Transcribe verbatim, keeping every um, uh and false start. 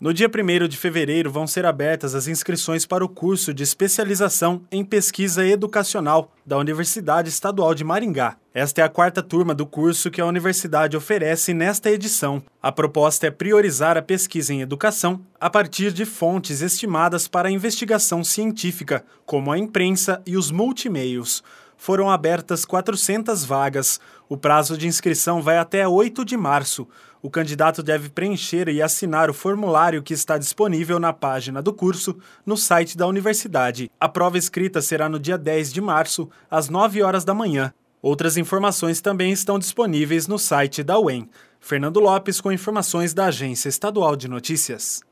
No dia primeiro de fevereiro vão ser abertas as inscrições para o curso de especialização em pesquisa educacional da Universidade Estadual de Maringá. Esta é a quarta turma do curso que a universidade oferece nesta edição. A proposta é priorizar a pesquisa em educação a partir de fontes estimadas para a investigação científica, como a imprensa e os multimeios. Foram abertas quatrocentas vagas. O prazo de inscrição vai até oito de março. O candidato deve preencher e assinar o formulário que está disponível na página do curso no site da universidade. A prova escrita será no dia dez de março, às nove horas da manhã. Outras informações também estão disponíveis no site da U E M. Fernando Lopes com informações da Agência Estadual de Notícias.